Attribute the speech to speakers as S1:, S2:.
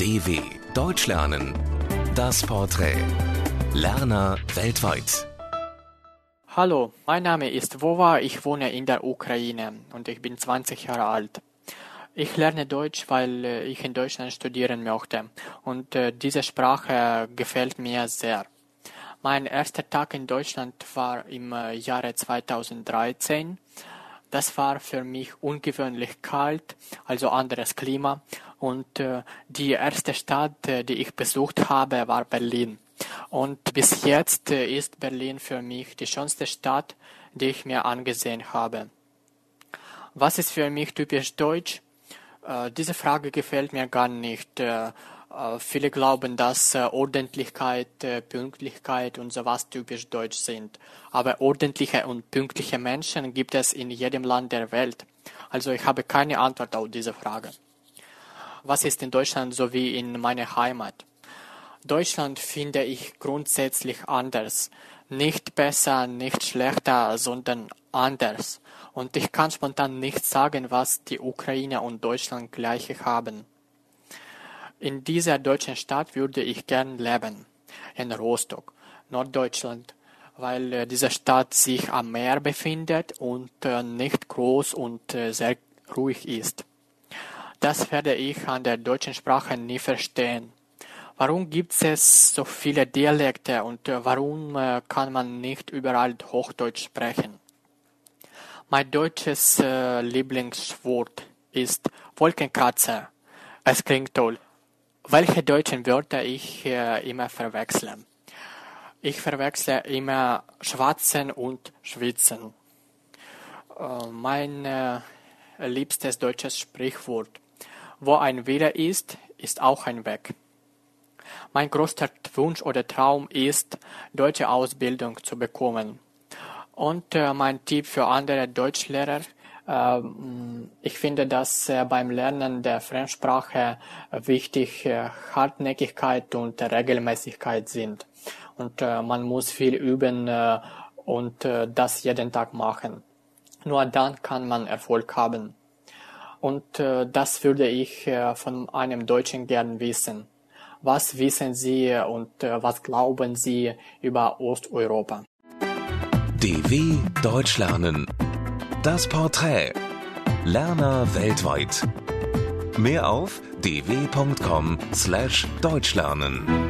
S1: DW Deutsch lernen. Das Porträt. Lerner weltweit.
S2: Hallo, mein Name ist Vova, ich wohne in der Ukraine und ich bin 20 Jahre alt. Ich lerne Deutsch, weil ich in Deutschland studieren möchte und diese Sprache gefällt mir sehr. Mein erster Tag in Deutschland war im Jahre 2013. Das war für mich ungewöhnlich kalt, also anderes Klima. Und die erste Stadt, die ich besucht habe, war Berlin. Und bis jetzt ist Berlin für mich die schönste Stadt, die ich mir angesehen habe. Was ist für mich typisch deutsch? Diese Frage gefällt mir gar nicht. Viele glauben, dass Ordentlichkeit, Pünktlichkeit und sowas typisch deutsch sind. Aber ordentliche und pünktliche Menschen gibt es in jedem Land der Welt. Also ich habe keine Antwort auf diese Frage. Was ist in Deutschland so wie in meiner Heimat? Deutschland finde ich grundsätzlich anders. Nicht besser, nicht schlechter, sondern anders. Und ich kann spontan nicht sagen, was die Ukraine und Deutschland gleiche haben. In dieser deutschen Stadt würde ich gern leben, in Rostock, Norddeutschland, weil diese Stadt sich am Meer befindet und nicht groß und sehr ruhig ist. Das werde ich an der deutschen Sprache nie verstehen. Warum gibt es so viele Dialekte und warum kann man nicht überall Hochdeutsch sprechen? Mein deutsches Lieblingswort ist Wolkenkratzer. Es klingt toll. Welche deutschen Wörter ich immer verwechsle? Ich verwechsle immer schwatzen und schwitzen. Mein liebstes deutsches Sprichwort: Wo ein Wille ist, ist auch ein Weg. Mein größter Wunsch oder Traum ist, deutsche Ausbildung zu bekommen. Und mein Tipp für andere Deutschlehrer: ich finde, dass beim Lernen der Fremdsprache wichtig Hartnäckigkeit und Regelmäßigkeit sind. Und man muss viel üben und das jeden Tag machen. Nur dann kann man Erfolg haben. Und das würde ich von einem Deutschen gern wissen. Was wissen Sie und was glauben Sie über Osteuropa?
S1: DW Deutsch lernen. Das Porträt. Lerner weltweit. Mehr auf dw.com/deutschlernen.